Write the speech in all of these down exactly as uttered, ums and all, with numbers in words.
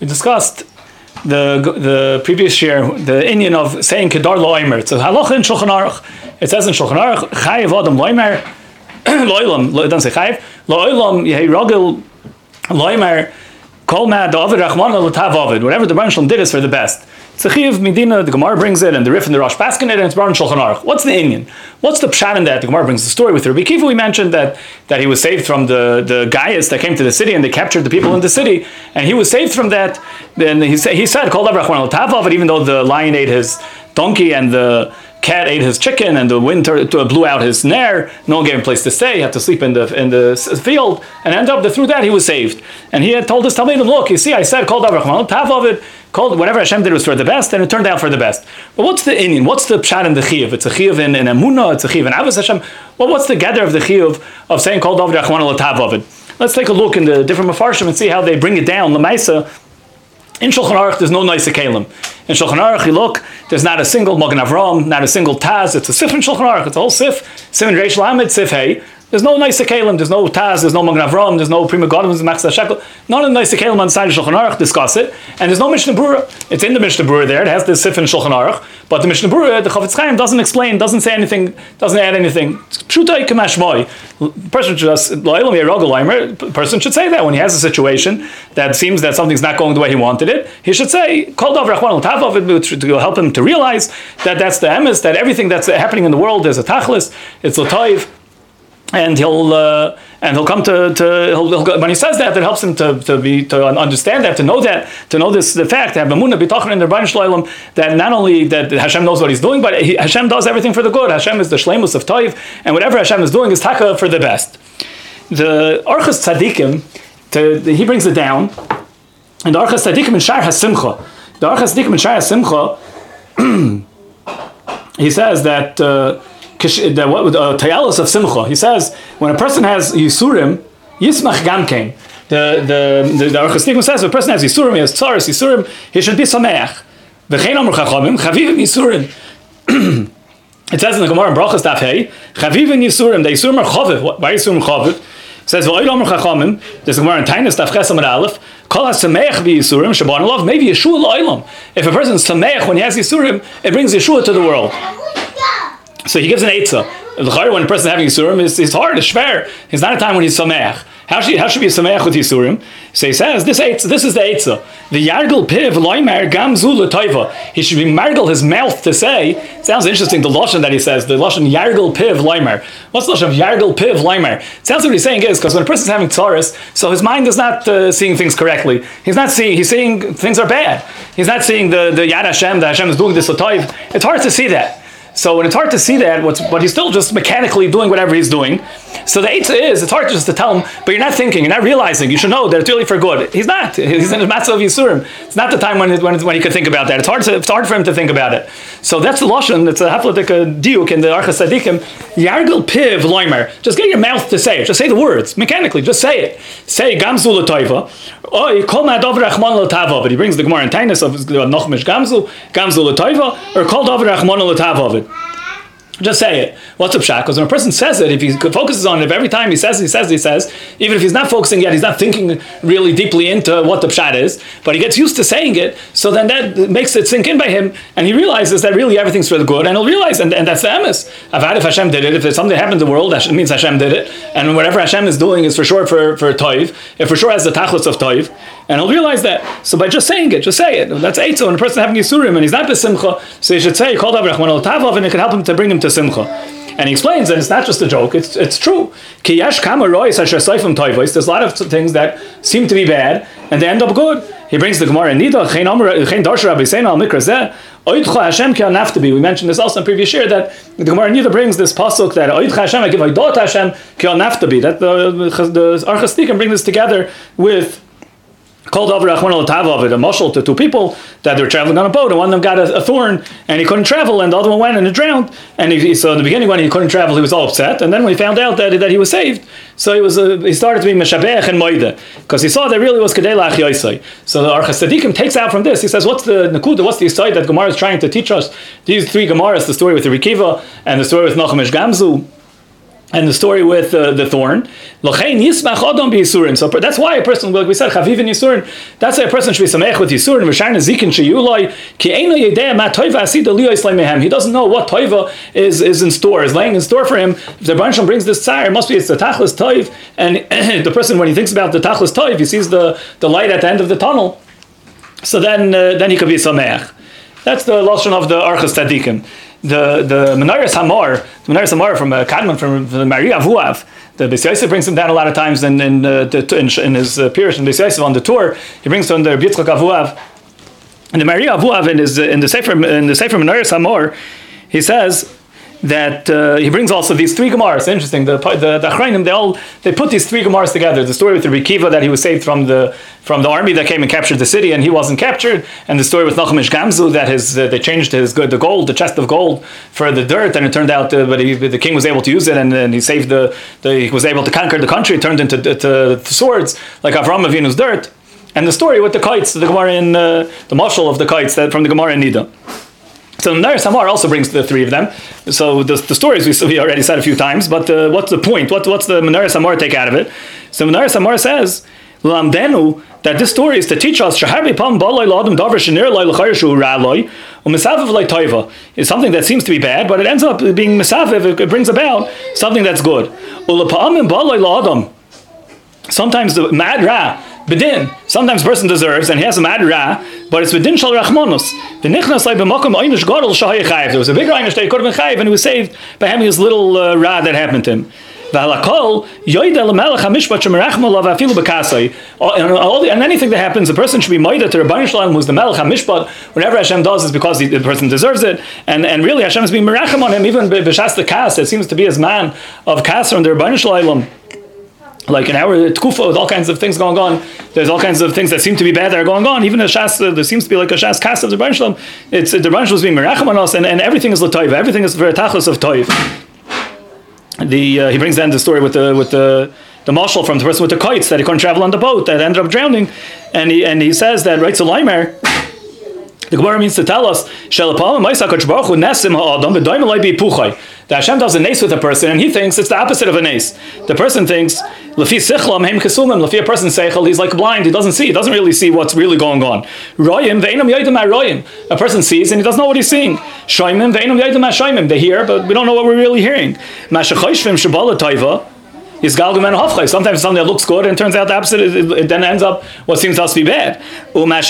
We discussed the the previous year the Indian of saying kedar loimer. It's a halacha in Shulchan Aruch. It says in Shulchan Aruch chayev adam loimer loilam. It doesn't say chayev loilam yehi ragil loimer kol ma da'avid rachmana l'tav avid. Whatever the Baruch Shalom did is for the best. It's a chiyuv Medina. The Gemara brings it, and the Rif and the Rosh Paskin it, and it's brought in Shulchan Aruch. What's the Indian? What's the pshat in that? The Gemara brings the story with Rabbi Kiva. We mentioned that that he was saved from the the Gaius that came to the city and they captured the people in the city, and he was saved from that. Then he said he said called Abraham al-Tavav, even though the lion ate his donkey and the cat ate his chicken and the wind blew out his nair. No one gave him a place to stay. He had to sleep in the in the field, and ended up that through that he was saved. And he had told his Talmidim, look, you see, I said called Abraham al-Tavav. Called whatever Hashem did was for the best, and it turned out for the best. But what's the Indian? What's the pshat in the chiyuv? It's a chiyuv in, in Emunah, it's a chiyuv in Avos Hashem. Well, what's the gather of the chiyuv of saying called David Rachman al-Tav Ovid? Let's take a look in the different mafarshim and see how they bring it down. Lamaisa, in Shulchan Aruch, there's no nice kalim. In Shulchan Aruch, you look, there's not a single Magen Avram, not a single Taz. It's a sif in Shulchan Aruch. It's a whole sif. Simon Reish Lamed, sif hey. There's no nice kalim, there's no Taz, there's no Magen Avram, there's no Prima Godim, there's Max Shekel. None of the nice kalim on the side of Shulchan Aruch discuss it. And there's no Mishnah Berurah. It's in the Mishnah Berurah there. It has the sif in Shulchan Aruch. But the Mishnah Berurah, the Chofetz Chaim doesn't explain, doesn't say anything, doesn't add anything. Pshutai k'mashmoi. Person should just, person should say that when he has a situation that seems that something's not going the way he wanted it. He should say, call Dav Rachman al-Tav to help him to realize that that's the emes, that everything that's happening in the world is a tachlis, it's l'toiv. And he'll uh, and he'll come to, to he'll, he'll, when he says that, it helps him to, to be to understand that, to know that, to know this the fact, to have Emunah b'tachon in the Rebbeinu Shloim, that not only that Hashem knows what He's doing, but he, Hashem does everything for the good. Hashem is the shleimus of Toiv, and whatever Hashem is doing is taka for the best. The Orchos Tzadikim, to, the, he brings it down, and the Orchos Tzadikim in Shar HaSimcha. The Orchos Tzadikim in Shar HaSimcha, he says that. Uh, The what uh, Tayalos of Simcha. He says when a person has Yisurim, Yismach Gamkein. The the the, the Orchos Tzadikim says if a person has Yisurim, he has Tzaras Yisurim, he should be Sameach. V'chein Amar Chachamim Chavivim Yisurim. It says in the Gemara in Brachos Daf Hey, Chavivim Yisurim. The Yisurim are Chaviv. Why Yisurim Chaviv? It says V'oil Amar Chachamim. There's a Gemara in Tainis Daf Ches Amar Aleph. Kol HaSameach V'Yisurim Shabban Love. Maybe Yeshua L'Olam. If a person is Sameach when he has Yisurim, it brings Yeshua to the world. So he gives an eitzah. When a person is having Yisurim, it's, it's hard, it's schwer. It's not a time when he's Sameach. How should, how should be a Sameach with Yisurim? So he says, this eitzah, this is the eitzah. The Yargel Piv Loimer Gam Zul Toiva. He should be margel his mouth to say, it sounds interesting, the Lashon that he says, the Lashon Yargel Piv Loimer. What's the Lashon of Yargel Piv Loimer? It sounds what he's saying is, because when a person is having tzaras, so his mind is not uh, seeing things correctly. He's not seeing, he's seeing things are bad. He's not seeing the, the Yad Hashem, that Hashem is doing this Toiv. It's hard to see that. So when it's hard to see that, what's, but he's still just mechanically doing whatever he's doing. So the eitzah is, it's hard just to tell him, but you're not thinking, you're not realizing, you should know that it's really for good. He's not. He's in a matzah of Yisurim. It's not the time when, when, when he could think about that. It's hard to, it's hard for him to think about it. So that's the Lashon, it's a hafladik diuk in the Orchos Tzadikim. Yargel Piv Loimer. Just get your mouth to say it. Just say the words, mechanically, just say it. Say Gamzu L'Toiva. Oy, Kol Ma'adav Rachman L'Tava. He brings the Gemara in Tainis of Nochmish Gamzu, Gamzu L'Toiva, or Kol Dav Rachman L'Tava. Just say it. What's up, Shaq? Because when a person says it, if he focuses on it, if every time he says, he says, he says, even if he's not focusing yet, he's not thinking really deeply into what the pshat is, but he gets used to saying it, so then that makes it sink in by him, and he realizes that really everything's for the good, and he'll realize, and, and that's the emes. Avad, if Hashem did it, if there's something that happened in the world, that means Hashem did it, and whatever Hashem is doing is for sure for, for Toiv, it for sure has the tachlis of Toiv, and he'll realize that. So by just saying it, just say it. That's eitzah. When a person having Yisurim, and he's not b'simcha, so he should say, called Avrahman al-Tavav, and it can help him to bring him to Simcha. And he explains that it's not just a joke, it's it's true. There's a lot of things that seem to be bad, and they end up good. He brings the Gemara in Nida, we mentioned this also in previous year, that the Gemara in Nida brings this pasuk that that the, the Orchos Tzadikim bring this together with called over Rachman al-Tavav, a mashal to two people that they were traveling on a boat, and one of them got a, a thorn, and he couldn't travel, and the other one went and it drowned. And he, so in the beginning, when he couldn't travel, he was all upset, and then when he found out that, that he was saved, so he was uh, he started to be meshabeach and moide, because he saw that really was kedei lach yoisai. So the Orchos Tzadikim takes out from this. He says, what's the nakuda? What's the aside that Gemara is trying to teach us? These three Gemaras, the story with the Rikiva and the story with Nochamish Gamzu. And the story with uh, the thorn. So that's why a person, like we said, chaviv in Yisurin, that's why a person should be samech with Yisurin. He doesn't know what toiva is, is in store, is laying in store for him. If the Rebbeinu brings this tsar, it must be it's the tachlis toiv. And the person, when he thinks about the tachlis toiv, he sees the, the light at the end of the tunnel. So then uh, then he could be samech. That's the lashon of the Archas Tzadikim. The the Menaras Hamor, the Menaras Hamor from uh, Kadmon, from, from the Maria Avuav, the Beis Yosef brings him down a lot of times in in, uh, the, in, in his uh, Pirush in Beis Yosef on the tour. He brings him the Yitzchak Avuav, and the Maria Avuav in his in the Sefer in the Sefer Menaras Hamor, he says that uh, he brings also these three Gemaras. Interesting. The the the Achrayim, they all they put these three Gemaras together. The story with Rabbi Kiva that he was saved from the from the army that came and captured the city and he wasn't captured, and the story with Nachum Gamzu that his uh, they changed his good the gold the chest of gold for the dirt, and it turned out uh, but he, the king was able to use it, and, and he saved the, the he was able to conquer the country. It turned into to, to swords like Avram Avinu's dirt, and the story with the kites, the Gemara in uh, the mashal of the kites that from the Gemara in Nida. So Menaras Hamor also brings the three of them. So the, the stories we, we already said a few times, but uh, what's the point? What, what's the Menaras Hamor take out of it? So Menaras Hamor says, Lamdenu, that this story is to teach us is something that seems to be bad, but it ends up being misaviv, it brings about something that's good. Sometimes the mad ra, bedin, sometimes a person deserves, and he has a mad ra, but it's bedin shal rachmanus. There was a bigger einish that he could have been chayiv, and he was saved by having his little uh, ra that happened to him. And anything that happens, a person should be moida to Rebbeinu Shalom, who's the Melech HaMishpat. Whenever Hashem does, is because the, the person deserves it, and and really Hashem is being merachem on him, even b'shas the kas. It seems to be his man of kas on the Rebbeinu Shalom. Like in our tkufa, with all kinds of things going on, there's all kinds of things that seem to be bad that are going on. Even a shas, uh, there seems to be like a shas kas of the Rebbeinu Shalom. It's uh, the Rebbeinu Shalom is being merachem on us, and, and everything is l'toiv. Everything is for tachlis of toiv. The uh, he brings down the story with the with the the mashal from the person with the kites that he couldn't travel on the boat that ended up drowning, and he and he says that right to Leimer. The Gemara means to tell us that Hashem does a nace with a person, and he thinks it's the opposite of a nace. The person thinks Lafi sichlam heim kesumim. Lafi a person's seichel, he's like blind. He doesn't see. He doesn't really see what's really going on. Royim ve'inam yodim ha'royim. A person sees and he doesn't know what he's seeing. Shoymim ve'inam yodim ha'shoymim. They hear, but we don't know what we're really hearing. Mashachoshvim shabala toiva. Sometimes it's something that looks good and turns out the opposite. It, it, it then ends up what seems to us to be bad. What's the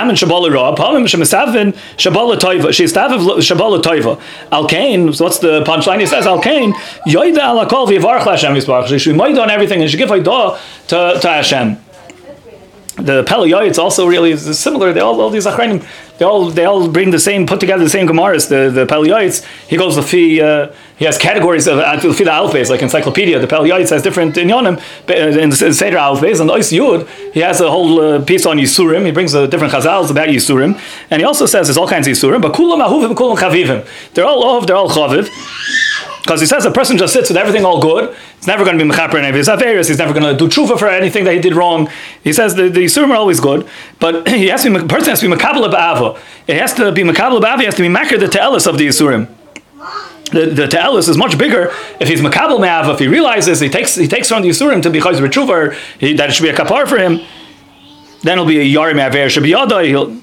punchline? He says, Al Kain, Yoida ala kol v'yivarach Hashem yisbarach. She should be moed on everything and she should give Yodah to, to Hashem. The Pele Yoetz also really is similar. They all, all these Achrayim, they all they all bring the same, put together the same Gemaras. The the Pele Yoetz, he goes with the uh, he has categories of uh, the Alphabet, like encyclopedia. The Pele Yoetz has different inyonim in the Seder Alphabet, and the Ois Yud, he has a whole uh, piece on Yisurim. He brings uh, different Chazals about Yisurim, and he also says there's all kinds of Yisurim, but Kulam Ahuvim, Kulam Chavivim. They're all Ohav, they're all Chaviv. Because he says a person just sits with everything all good, he's never going to be mechaper in his averis, he's never going to do tshuva for anything that he did wrong. He says the, the Yisurim are always good, but he has to be, a person has to be mekabel ba'ava. It has to be mekabel ba'ava, he has to be makir the te'elis of the Yisurim. The, the te'elis is much bigger if he's mekabel me'ava, if he realizes he takes he takes from the Yisurim to be chayz b'tshuva, that it should be a kapar for him, then it'll be a yari me'aver, should be yadai, he'll...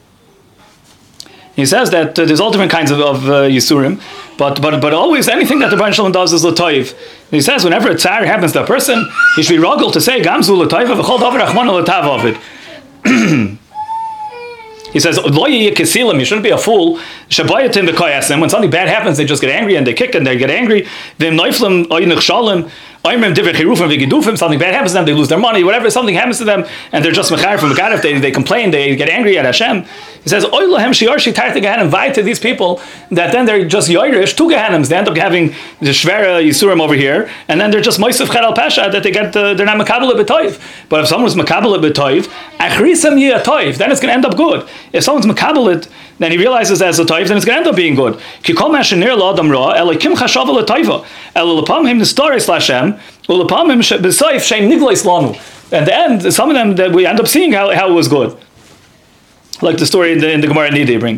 He says that uh, there's all different kinds of, of uh, Yisurim, but but but always anything that the Rebbeinu Shalom does is l'toiv. He says whenever a tsar happens to a person, he should be rogel to say gamzu l'toiv v'chol davar rachmana l'tav of it. He says lo yiyeh kesilim. You shouldn't be a fool. Shabayatim v'koyasim. When something bad happens, they just get angry and they kick and they get angry. V'im noiflim oy nechshalim. Something bad happens to them, they lose their money, whatever, something happens to them, and they're just mechayr from Megadif, they, they complain, they get angry at Hashem. He says, Oy lahem shiar shitar te Gehenim, invite to these people that then they're just yoirish, two Gehenims, they end up having the Shvera Yisurim over here, and then they're just moisef chad al pasha, that they get, uh, they're not makabel b'toiv. But if someone's makabel b'toiv, achrisam yeh toiv, then it's going to end up good. If someone's makabel it, then he realizes as a toiv, then it's going to end up being good. Ki kol ma shenir lo adam ra, elikim chashava l'toiva, el l'pam him nistoris l'Hashem, ul'pam him b'soif shem niglois lanu. At the end, some of them that we end up seeing how, how it was good. Like the story in the, in the Gemara Nidei brings.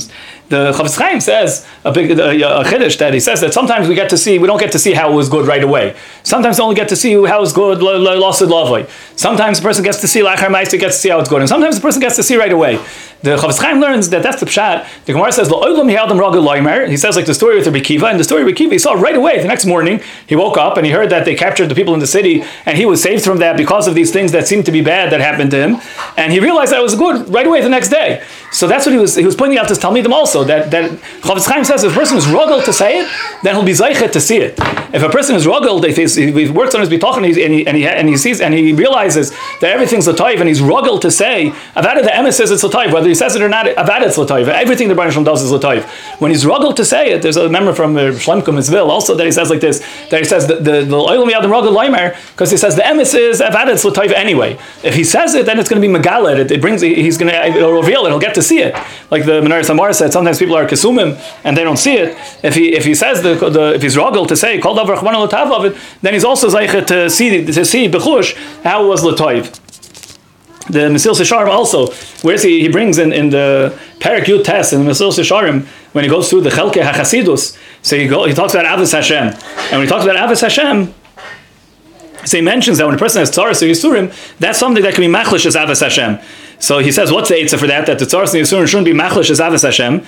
The Chofetz Chaim says a big a, a chiddush that he says that sometimes we get to see we don't get to see how it was good right away. Sometimes we only get to see how it was good lost lovely. Sometimes the person gets to see lachar ma'aseh, gets to see how it's good, and sometimes the person gets to see right away. The Chofetz Chaim learns that that's the pshat. The Gemara says he says like the story with Rabbi Kiva, and the story of Rabbi Kiva he saw right away. The next morning he woke up and he heard that they captured the people in the city, and he was saved from that because of these things that seemed to be bad that happened to him, and he realized that it was good right away the next day. So that's what he was he was pointing out to Talmidim also, that that Chofetz Chaim says if a person is ruggled to say it, then he'll be zeichet to see it. If a person is ruggled, if, if he works on his bitachon and, and he and he and he sees and he realizes that everything's l'tayv and he's ruggled to say Avada the emes says it's l'tayv, whether he says it or not, Avada it's l'tayv. Everything the Baruch Shalom does is l'tayv. When he's ruggled to say it, there's a member from uh, Shlemko Mitzvil also that he says like this, that he says the the the oilam yad ruggled loimer, because he says the emes is Avada it's l'tayv anyway. If he says it, then it's going to be megalit. It, it brings he's going to it'll reveal it. He'll get to see it. Like the Menorah Samar said, sometimes people are kesumim and they don't see it. If he if he says the, the if he's ruggled to say kol davar chvana l'tav of it, then he's also zeichet to see to see bechush how it was l'tayv. The Mesilas Yesharim also, whereas he, he brings in, in the Perek Yud Tes in the Mesilas Yesharim, when he goes through the Chelke HaChasidus, so he go, he talks about Avos Hashem, and when he talks about Avos Hashem, so he mentions that when a person has Tzaras or Yisurim, that's something that can be machlish as Avos Hashem. So he says, what's the eitzah for that? That the Tzaras and Yisurim shouldn't be machlish as Avos Hashem.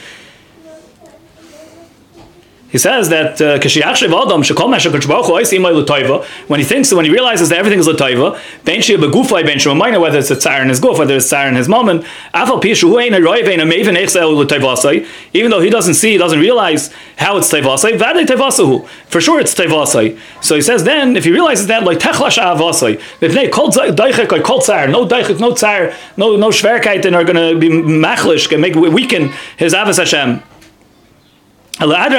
He says that when he thinks, when he realizes that everything is l'tayva, whether it's a tsar in his guf, whether it's a tsar in his moment, even though he doesn't see, he doesn't realize how it's tayvasai, for sure it's tayvasai. So he says then, if he realizes that, like techlash avasai, if they called daichik, like called tsar, no daichik, no tsar, no no shverkaiten are going to be machlish, can make weaken his avos Hashem. It'll his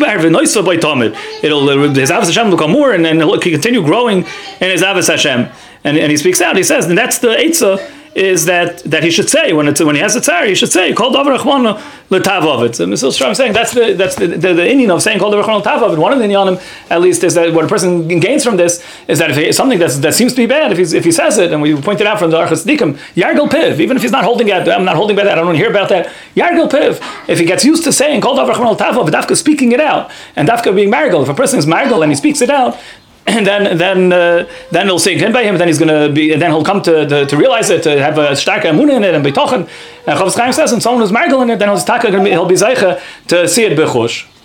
Avos Hashem will become more, and then he'll continue growing in his Avos Hashem. And, and he speaks out. He says, and that's the eitzah, is that that he should say when it's when he has a tzar, he should say kol davar rachmana l'tav of it. So Mesilas Yesharim saying that's the that's the the, the Indian of saying kol davar rachmana l'tav of it. One of the Inyanim, at least, is that what a person gains from this is that if he, something that's, that seems to be bad, if he's, if he says it, and we pointed out from the Archas Tzadikim, yargel piv, even if he's not holding it, I'm not holding by that, I don't want to hear about that. Yargel piv, if he gets used to saying kol davar rachmana l'tav of it, dafka speaking it out, and dafka being margel, if a person is margel and he speaks it out, and then then uh, then it'll sink in by him. And then he's going to be. And then he'll come to, to to realize it, to have a starke emunah in it, and be tochen. And Chofetz Chaim says, and someone who's margel in it, then he'll be he'll be zeicha to see it bechush.